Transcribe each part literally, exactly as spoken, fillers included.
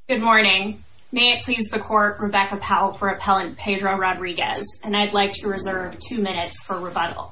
Good morning. May it please the court, Rebecca Powell for Appellant Pedro Rodriguez, and I'd like to reserve two minutes for rebuttal.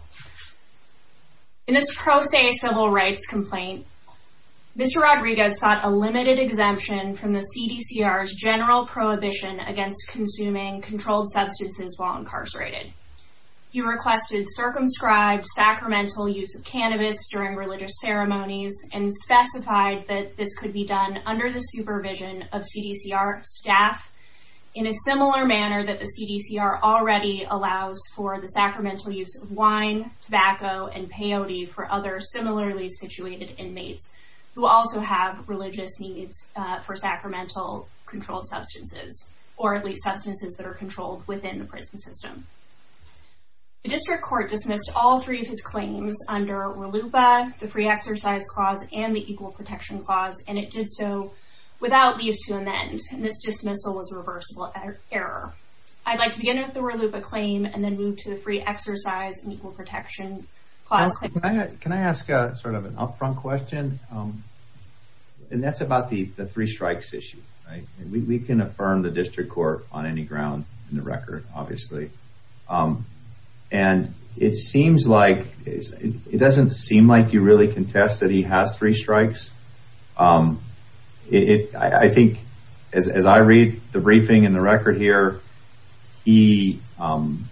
In this pro se civil rights complaint, Mister Rodriguez sought a limited exemption from the C D C R's general prohibition against consuming controlled substances while incarcerated. He requested circumscribed sacramental use of cannabis during religious ceremonies and specified that this could be done under the supervision of C D C R staff in a similar manner that the C D C R already allows for the sacramental use of wine, tobacco, and peyote for other similarly situated inmates who also have religious needs uh, for sacramental controlled substances, or at least substances that are controlled within the prison system. The district court dismissed all three of his claims under RLUIPA, the Free Exercise Clause, and the Equal Protection Clause, and it did so without leave to amend, and this dismissal was a reversible er- error. I'd like to begin with the RLUIPA claim and then move to the Free Exercise and Equal Protection Clause well, claim. Can I, can I ask a, sort of an upfront question? Um, and that's about the, the three strikes issue, right? And we, we can affirm the district court on any ground in the record, obviously. Um, And it seems like, it's, it, it doesn't seem like you really contest that he has three strikes. Um, it, it I, I think, as, as I read the briefing and the record here, he, um,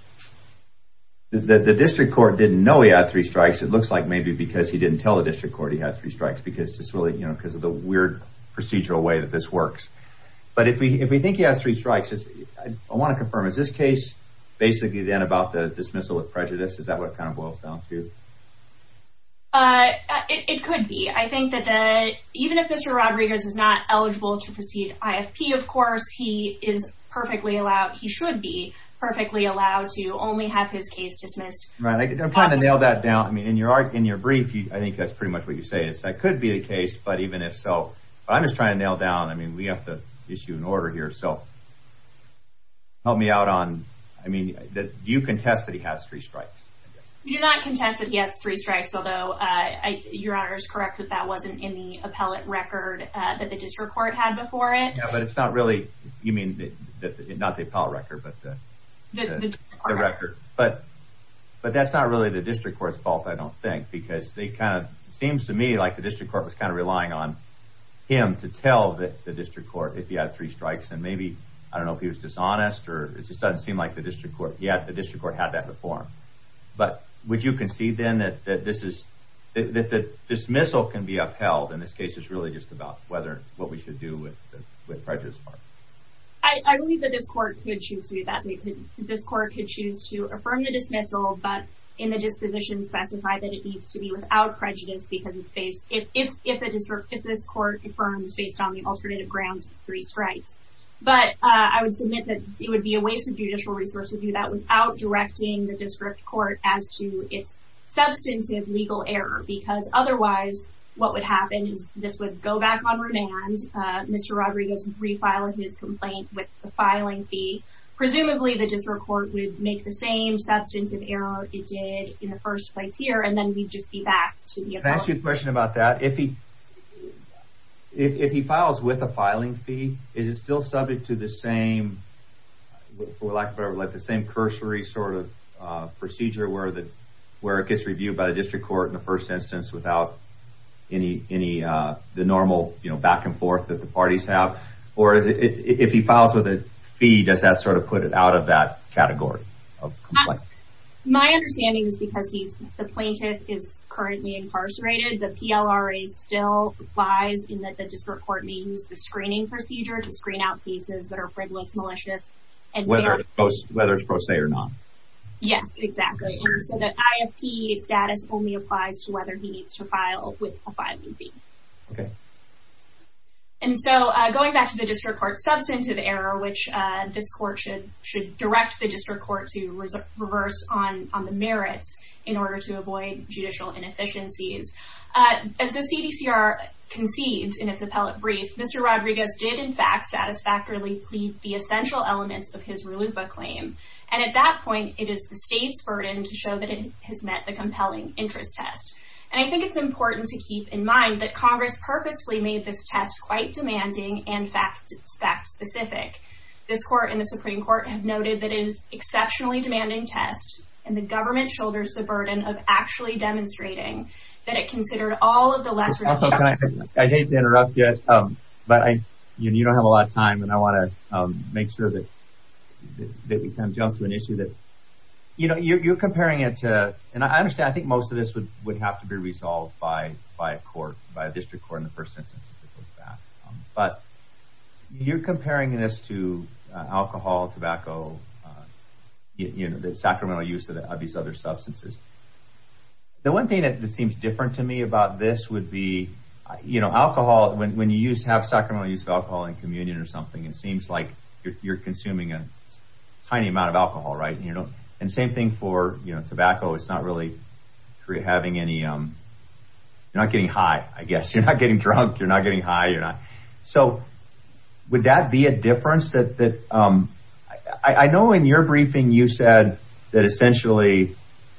the, the district court didn't know he had three strikes. It looks like maybe because he didn't tell the district court he had three strikes, because it's really, you know, because of the weird procedural way that this works. But if we, if we think he has three strikes, I, I want to confirm, is this case basically then about the dismissal with prejudice? Is that what it kind of boils down to? Uh, it, it could be. I think that the, even if Mister Rodriguez is not eligible to proceed I F P, of course, he is perfectly allowed, he should be perfectly allowed to only have his case dismissed. Right. I, I'm trying to nail that down. I mean, in your art, in your brief, you, I think that's pretty much what you say. Is that could be the case, but even if so, but I'm just trying to nail down. I mean, we have to issue an order here, so help me out on. I mean, that, do you contest that he has three strikes? We do not contest that he has three strikes, although uh, I, Your Honor is correct that that wasn't in the appellate record uh, that the district court had before it. Yeah, but it's not really, you mean, the, the, not the appellate record, but the, the, the, the, the record. But but that's not really the district court's fault, I don't think, because they kind of, it seems to me like the district court was kind of relying on him to tell the, the district court if he had three strikes, and maybe, I don't know if he was dishonest, or it just doesn't seem like the district court, yeah, the district court had that before him. But would you concede then that, that this is, that, that the dismissal can be upheld? In this case, it's really just about whether, what we should do with the with prejudice part. I, I believe that this court could choose to do that. They could, this court could choose to affirm the dismissal, but in the disposition specify that it needs to be without prejudice because it's based, if, if, if the district, if this court affirms based on the alternative grounds of three strikes. But uh, I would submit that it would be a waste of judicial resource to do that without directing the district court as to its substantive legal error, because otherwise what would happen is this would go back on remand. Uh, Mister Rodriguez would refile his complaint with the filing fee. Presumably the district court would make the same substantive error it did in the first place here, and then we'd just be back to the appellate. Can I ask you a question about that? If he If, if he files with a filing fee, is it still subject to the same, for lack of a better word, like the same cursory sort of uh, procedure where the where it gets reviewed by the district court in the first instance without any any uh, the normal you know back and forth that the parties have, or is it, it if he files with a fee, does that sort of put it out of that category of complaint? My understanding is because he's the plaintiff is currently incarcerated, the P L R A still applies in that the district court may use the screening procedure to screen out cases that are frivolous, malicious, and whether it's pro, whether it's pro se or not. Yes, exactly. And so the I F P status only applies to whether he needs to file with a filing fee. Okay. And so uh, going back to the district court substantive error, which uh, this court should should direct the district court to res- reverse on, on the merits in order to avoid judicial inefficiencies. Uh, as the C D C R concedes in its appellate brief, Mister Rodriguez did in fact satisfactorily plead the essential elements of his RLUIPA claim. And at that point, it is the state's burden to show that it has met the compelling interest test. And I think it's important to keep in mind that Congress purposefully made this test quite demanding and fact, fact specific. This court and the Supreme Court have noted that it is an exceptionally demanding test, and the government shoulders the burden of actually demonstrating that it considered all of the lesser... Also, can I, I hate to interrupt you, um, but I, you, you don't have a lot of time, and I want to um, make sure that, that that we kind of jump to an issue that, you know, you're, you're comparing it to, and I understand, I think most of this would, would have to be resolved by, by a court, by a district court in the first instance if it goes back. Um, but you're comparing this to uh, alcohol, tobacco, uh, you, you know, the sacramental use of, the, of these other substances. The one thing that, that seems different to me about this would be, you know, alcohol, when, when you use, have sacramental use of alcohol in communion or something, it seems like you're, you're consuming a tiny amount of alcohol, right? And you don't, and same thing for, you know, tobacco. It's not really having any, um, you're not getting high, I guess. You're not getting drunk. You're not getting high. You're not. So would that be a difference that, that, um, I, I know in your briefing you said that essentially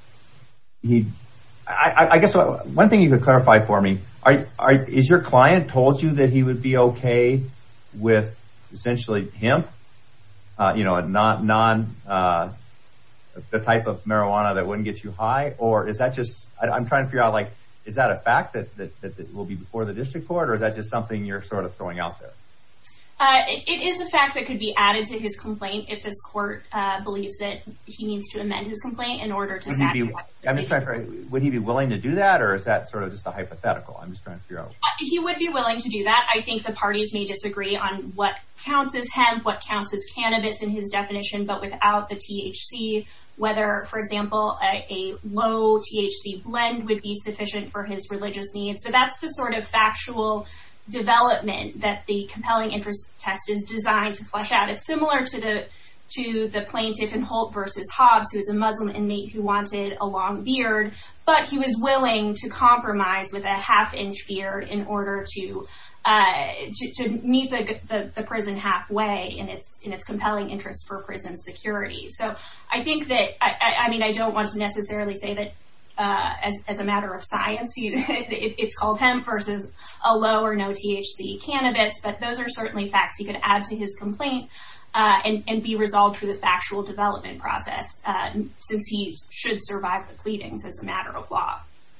he, I, I guess one thing you could clarify for me, are, are, is your client told you that he would be okay with essentially hemp, uh, you know, a non, non, uh, the type of marijuana that wouldn't get you high? Or is that just, I, I'm trying to figure out, like, is that a fact that, that, that, that will be before the district court, or is that just something you're sort of throwing out there? Uh, it, it is a fact that could be added to his complaint if this court uh, believes that he needs to amend his complaint in order to would satisfy. He be, I'm just trying to, would he be willing to do that, or is that sort of just a hypothetical? I'm just trying to figure out. Uh, he would be willing to do that. I think the parties may disagree on what counts as hemp, what counts as cannabis in his definition, but without the T H C, whether, for example, a, a low T H C blend would be sufficient for his religious needs. So that's the sort of factual development that the compelling interest test is designed to flesh out. It's similar to the to the plaintiff in Holt versus Hobbs, who is a Muslim inmate who wanted a long beard, but he was willing to compromise with a half-inch beard in order to uh, to, to meet the, the the prison halfway in its in its compelling interest for prison security. So I think that I, I mean I don't want to necessarily say that. Uh, as, as a matter of science, you, it, it's called hemp versus a low or no T H C cannabis, but those are certainly facts he could add to his complaint uh, and, and be resolved through the factual development process, uh, since he should survive the pleadings as a matter of law.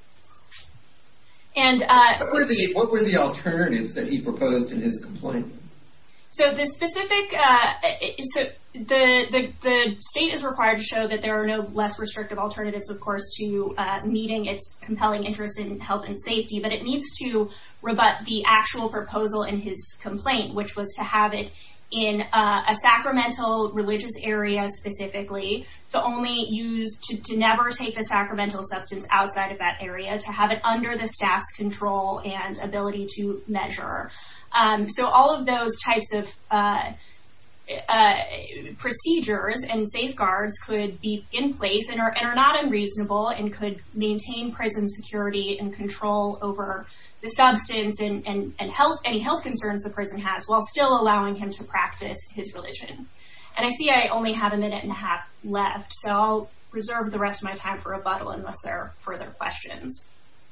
And uh, what were the what were the alternatives that he proposed in his complaint? So the specific, uh, so the, the the state is required to show that there are no less restrictive alternatives, of course, to uh, meeting its compelling interest in health and safety, but it needs to rebut the actual proposal in his complaint, which was to have it in uh, a sacramental religious area specifically, to only use, to, to never take the sacramental substance outside of that area, to have it under the staff's control and ability to measure. Um, so all of those types of uh, uh, procedures and safeguards could be in place and are, and are not unreasonable and could maintain prison security and control over the substance and, and, and health, any health concerns the prison has, while still allowing him to practice his religion. And I see I only have a minute and a half left, so I'll reserve the rest of my time for rebuttal unless there are further questions.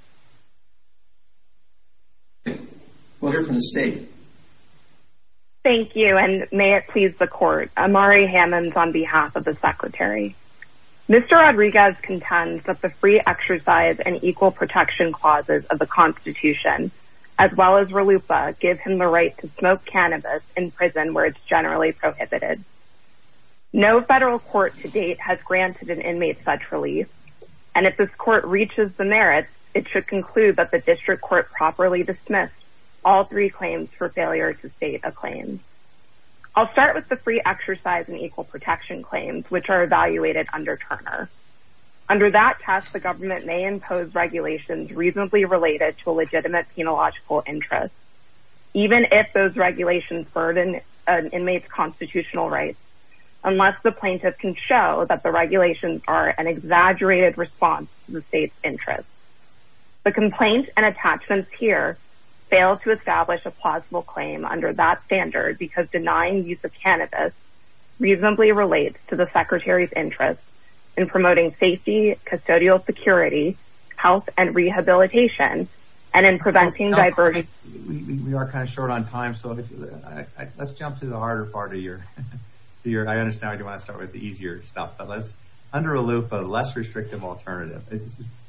We'll hear from the state. Thank you, and may it please the court. Amari Hammonds on behalf of the Secretary. Mister Rodriguez contends that the free exercise and equal protection clauses of the Constitution, as well as RLUIPA, give him the right to smoke cannabis in prison where it's generally prohibited. No federal court to date has granted an inmate such relief, and if this court reaches the merits, it should conclude that the district court properly dismissed all three claims for failure to state a claim. I'll start with the free exercise and equal protection claims, which are evaluated under Turner. Under that test, the government may impose regulations reasonably related to a legitimate penological interest, even if those regulations burden an inmate's constitutional rights, unless the plaintiff can show that the regulations are an exaggerated response to the state's interests. The complaint and attachments here fail to establish a plausible claim under that standard because denying use of cannabis reasonably relates to the Secretary's interest in promoting safety, custodial security, health and rehabilitation, and in preventing no, no, diversion. We, we, we are kind of short on time, so if, I, I, let's jump to the harder part of your, to your, I understand why you want to start with the easier stuff, but let's, under a loop, a less restrictive alternative. It's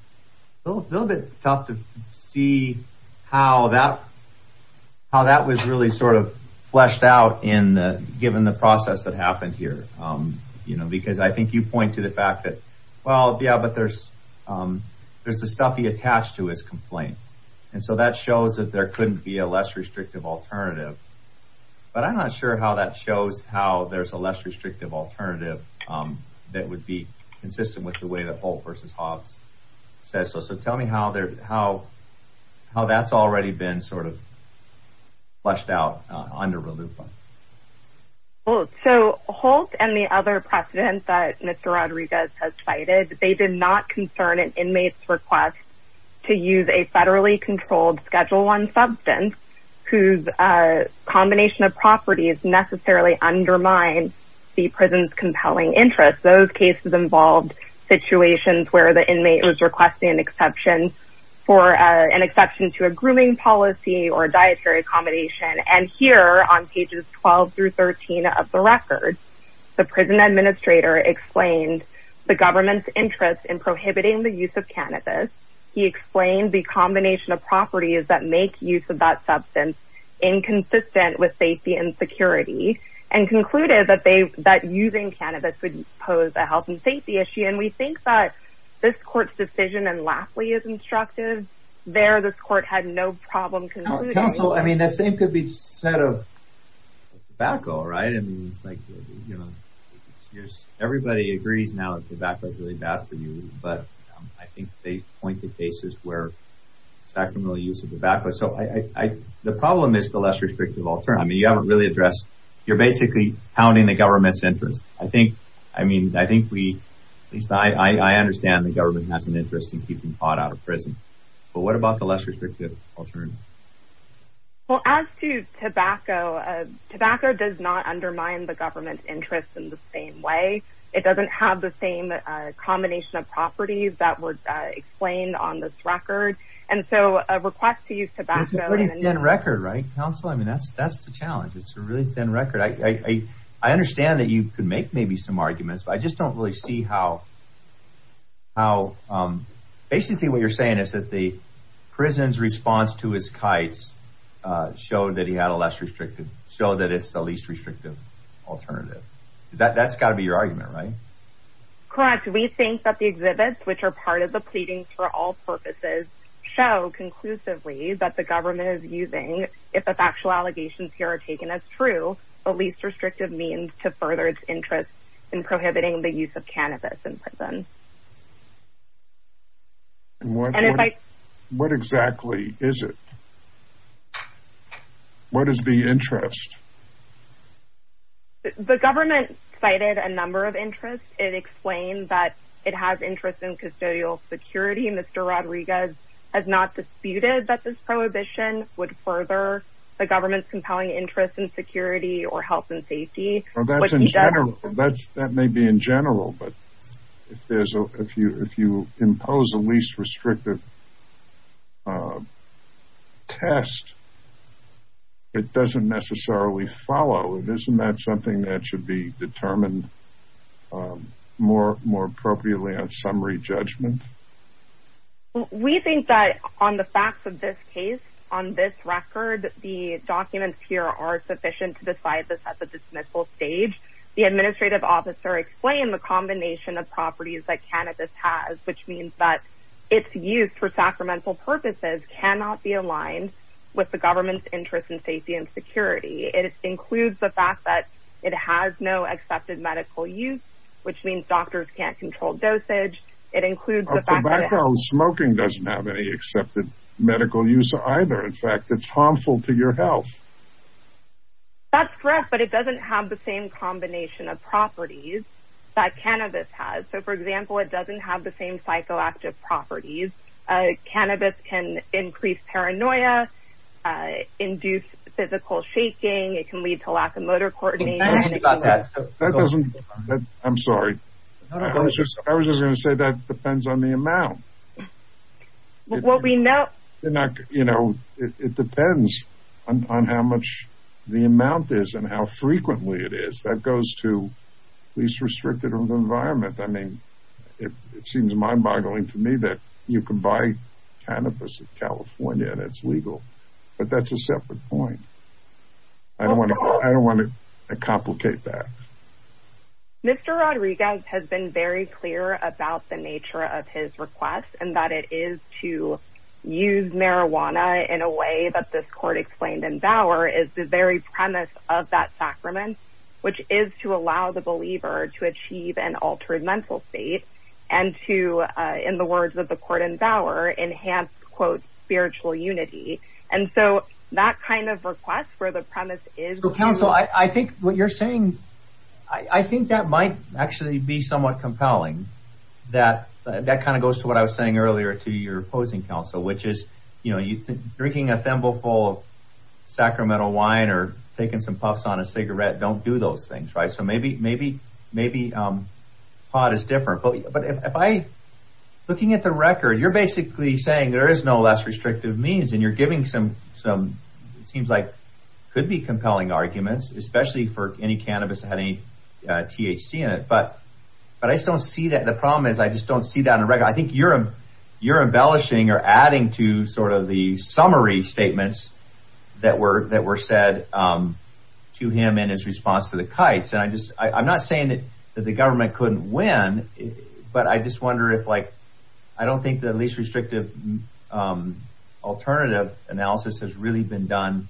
a little, little bit tough to see how that, how that was really sort of fleshed out in the, given the process that happened here. Um, you know, because I think you point to the fact that, well, yeah, but there's, um, there's the stuff he attached to his complaint. And so that shows that there couldn't be a less restrictive alternative. But I'm not sure how that shows how there's a less restrictive alternative, um, that would be consistent with the way that Holt versus Hobbs says so. So tell me how there, how, how that's already been sort of fleshed out uh, under RLUIPA. Well, so Holt and the other precedent that Mister Rodriguez has cited, they did not concern an inmate's request to use a federally controlled Schedule One substance whose uh, combination of properties necessarily undermine the prison's compelling interest. Those cases involved situations where the inmate was requesting an exception for uh, an exception to a grooming policy or a dietary accommodation. And here on pages twelve through thirteen of the record, the prison administrator explained the government's interest in prohibiting the use of cannabis. He explained the combination of properties that make use of that substance inconsistent with safety and security, and concluded that they that using cannabis would pose a health and safety issue. And we think that this court's decision in Lafley is instructive. There, this court had no problem concluding. Counsel, I mean, the same could be said of tobacco, right? I mean, it's like, you know, it's, everybody agrees now that tobacco is really bad for you, but um, I think they point to cases where sacramental use of tobacco. So I, I, I, the problem is the less restrictive alternative. I mean, you haven't really addressed, you're basically pounding the government's interest. I think, I mean, I think we, at least I, I, I understand the government has an interest in keeping pot out of prison. But what about the less restrictive alternative? Well, as to tobacco, uh, tobacco does not undermine the government's interest in the same way. It doesn't have the same uh, combination of properties that were uh, explained on this record. And so a request to use tobacco... It's a pretty thin record, right, counsel? I mean, that's that's the challenge. It's a really thin record. I, I, I, I understand that you could make maybe some arguments, but I just don't really see how... how um, basically what you're saying is that the prison's response to his kites uh, showed that he had a less restrictive... showed that it's the least restrictive alternative. Is that, that's got to be your argument, right? Correct. We think that the exhibits, which are part of the pleadings for all purposes, show conclusively that the government is using, if the factual allegations here are taken as true, the least restrictive means to further its interest in prohibiting the use of cannabis in prison. And what, and if what, I, what exactly is it? What is the interest? The government cited a number of interests. It explained that it has interest in custodial security. Mister Rodriguez has not disputed that this prohibition would further the government's compelling interest in security or health and safety. Well, that's in general. That's that may be in general, but if there's a if you if you impose a least restrictive uh, test, it doesn't necessarily follow. And isn't that something that should be determined um, more more appropriately on summary judgment? We think that on the facts of this case, on this record, the documents here are sufficient to decide this at the dismissal stage. The administrative officer explained the combination of properties that cannabis has, which means that its use for sacramental purposes cannot be aligned with the government's interest in safety and security. It includes the fact that it has no accepted medical use, which means doctors can't control dosage. It includes well, the fact that tobacco smoking doesn't have any accepted medical use either. In fact, it's harmful to your health. That's correct, but it doesn't have the same combination of properties that cannabis has. So, for example, it doesn't have the same psychoactive properties. Uh, cannabis can increase paranoia, uh, induce physical shaking. It can lead to lack of motor coordination. About that. That doesn't. That, I'm sorry. No, no, I was just. I was just going to say that depends on the amount. It, what we know, they're not, you know, it, it depends on, on how much the amount is and how frequently it is. That goes to least restricted environment. I mean, it, it seems mind-boggling to me that you can buy cannabis in California and it's legal, but that's a separate point. I don't want to. I don't want to complicate that. Mister Rodriguez has been very clear about the nature of his request and that it is to use marijuana in a way that this court explained in Bauer is the very premise of that sacrament, which is to allow the believer to achieve an altered mental state and to, uh, in the words of the court in Bauer, enhance, quote, spiritual unity. And so that kind of request where the premise is... So, counsel, I, I think what you're saying, I, I think that might actually be somewhat compelling. That uh, that kind of goes to what I was saying earlier to your opposing counsel, which is, you know, you th- drinking a thimbleful of sacramental wine or taking some puffs on a cigarette don't do those things, right? So maybe maybe maybe um, pot is different. But but if, if I, looking at the record, you're basically saying there is no less restrictive means, and you're giving some some it seems like could be compelling arguments, especially for any cannabis that had any uh, T H C in it, but. But I just don't see that. The problem is I just don't see that in the record. I think you're you're embellishing or adding to sort of the summary statements that were that were said um, to him in his response to the kites. And I just I, I'm not saying that, that the government couldn't win, but I just wonder if, like, I don't think the least restrictive um, alternative analysis has really been done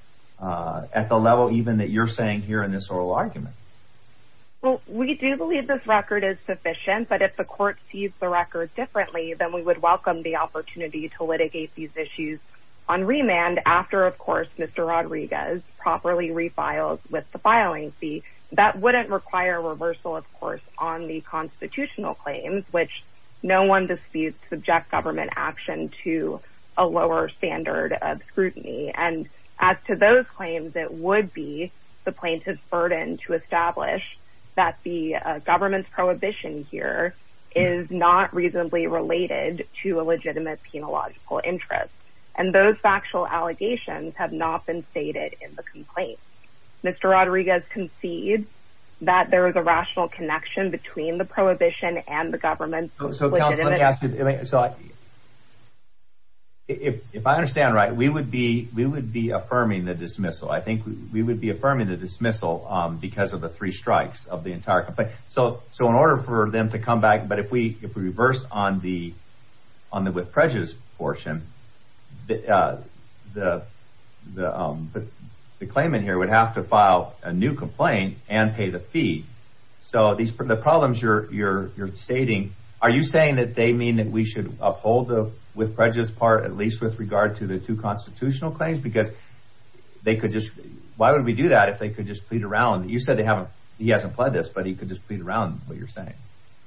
uh, at the level even that you're saying here in this oral argument. Well, we do believe this record is sufficient, but if the court sees the record differently, then we would welcome the opportunity to litigate these issues on remand after, of course, Mister Rodriguez properly refiles with the filing fee. That wouldn't require reversal, of course, on the constitutional claims, which no one disputes subject government action to a lower standard of scrutiny. And as to those claims, it would be the plaintiff's burden to establish that the uh, government's prohibition here is not reasonably related to a legitimate penological interest. And those factual allegations have not been stated in the complaint. Mister Rodriguez concedes that there is a rational connection between the prohibition and the government's so, so legitimate... Counsel, let me ask you, I mean, so I, if if I understand right, we would be we would be affirming the dismissal. I think we, we would be affirming the dismissal um, because of the three strikes of the entire complaint. So so in order for them to come back, but if we if we reversed on the on the with prejudice portion, the uh, the the um the, the claimant here would have to file a new complaint and pay the fee. So these the problems you're you're you're stating. Are you saying that they mean that we should uphold the with prejudice part, at least with regard to the two constitutional claims? Because they could just, why would we do that if they could just plead around? You said they haven't, he hasn't pled this, but he could just plead around what you're saying.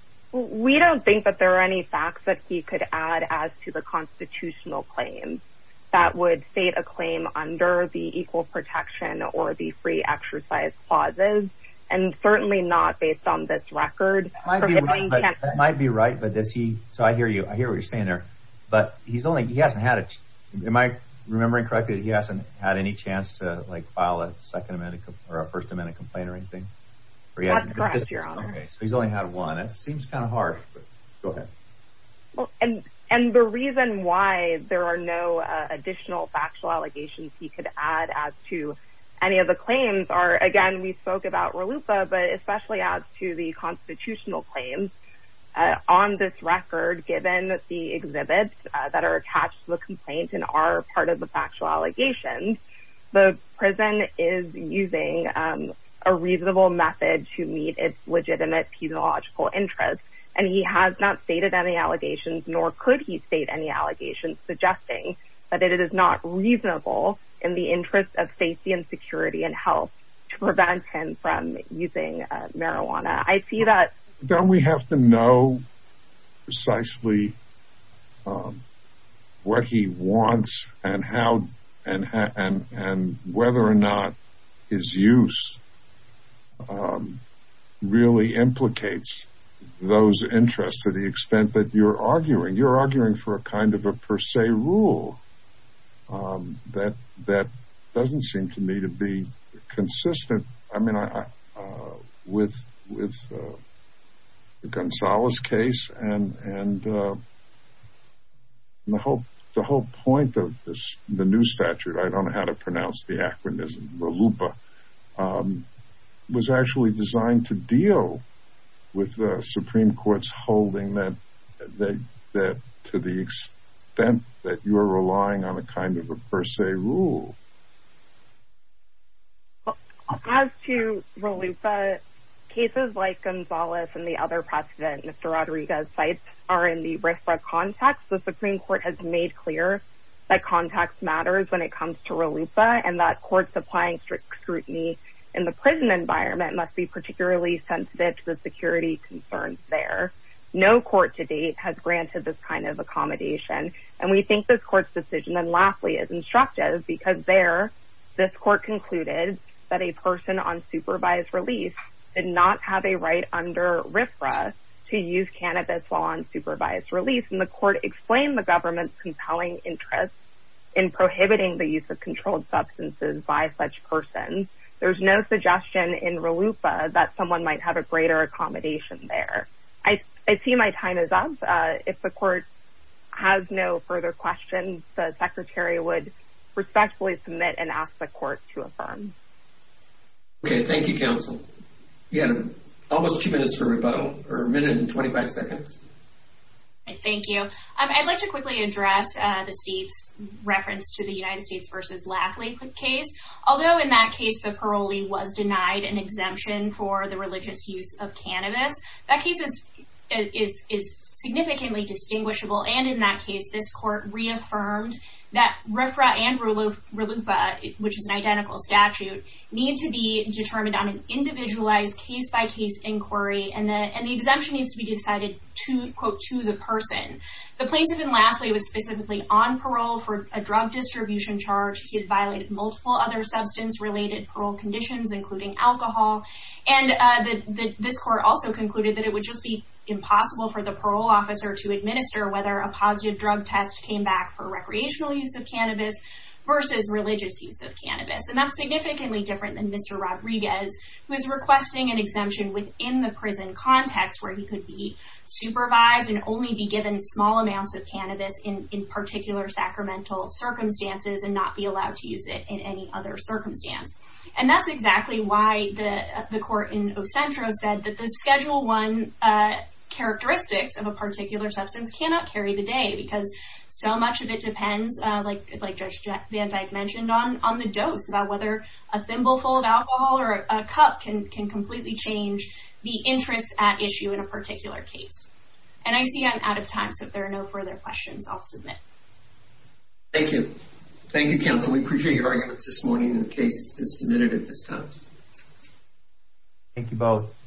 We don't think that there are any facts that he could add as to the constitutional claims that would state a claim under the equal protection or the free exercise clauses. And certainly not based on this record. That might be right, but that might be right, but does he, so I hear you, I hear what you're saying there, but he's only, he hasn't had a, am I remembering correctly that he hasn't had any chance to like file a second amendment or a first amendment complaint or anything? Or he That's hasn't, correct, just, Your Honor. Okay, so he's only had one. That seems kind of harsh, but go ahead. Well, and, and the reason why there are no uh, additional factual allegations he could add as to any of the claims are, again, we spoke about RLUIPA, but especially as to the constitutional claims uh, on this record, given the exhibits uh, that are attached to the complaint and are part of the factual allegations, the prison is using um, a reasonable method to meet its legitimate penological interests. And he has not stated any allegations, nor could he state any allegations suggesting that it is not reasonable in the interest of safety and security and health to prevent him from using uh, marijuana. I see that. Don't we have to know precisely um, what he wants and how and and and whether or not his use um, really implicates those interests to the extent that you're arguing. You're arguing for a kind of a per se rule um, that that doesn't seem to me to be consistent. I mean, I, uh, with with uh, the Gonzalez case and and uh, the whole the whole point of this the new statute. I don't know how to pronounce the acronym, RLUIPA, um, was actually designed to deal with the Supreme Court's holding that that that to the extent that you are relying on a kind of a per se rule. As to RLUIPA, cases like Gonzalez and the other precedent Mister Rodriguez cites are in the RFRA context. The Supreme Court has made clear that context matters when it comes to RLUIPA, and that courts applying strict scrutiny in the prison environment must be particularly sensitive to the security concerns there. No court to date has granted this kind of accommodation, and we think this court's decision in Lafley is instructive because there, this court concluded that a person on supervised release did not have a right under RFRA to use cannabis while on supervised release, and the court explained the government's compelling interest in prohibiting the use of controlled substances by such persons. There's no suggestion in RLUIPA that someone might have a greater accommodation there. I, I see my time is up. Uh, if the court has no further questions, the Secretary would respectfully submit and ask the court to affirm. Okay, thank you, counsel. You had almost two minutes for rebuttal, or a minute and twenty-five seconds. Thank you. Um, I'd like to quickly address uh, the state's reference to the United States versus Lafley case. Although in that case the parolee was denied an exemption for the religious use of cannabis, that case is is is significantly distinguishable. And in that case, this court reaffirmed that RFRA and RLUIPA, which is an identical statute, need to be determined on an individualized case-by-case inquiry, and the and the exemption needs to be decided to, quote, to the person. The plaintiff in Lafley was specifically on parole for a drug distribution charge. He had violated multiple other substance-related parole conditions, including alcohol. And uh, the, the, this court also concluded that it would just be impossible for the parole officer to administer whether a positive drug test came back for recreational use of cannabis versus religious use of cannabis. And that's significantly different than Mister Rodriguez, who is requesting an exemption within the prison context where he could be supervised and only be given small amounts of cannabis in, in particular sacramental circumstances and not be allowed to use it in any other circumstance. And that's exactly why the uh, the court in Ocentro said that the Schedule One uh, characteristics of a particular substance cannot carry the day, because so much of it depends, uh, like like Judge Van Dyke mentioned, on on the dose, about whether a thimbleful of alcohol or a, a cup can can completely change the interest at issue in a particular case. And I see I'm out of time, so if there are no further questions, I'll submit. Thank you. Thank you, counsel. We appreciate your arguments this morning, and the case is submitted at this time. Thank you both.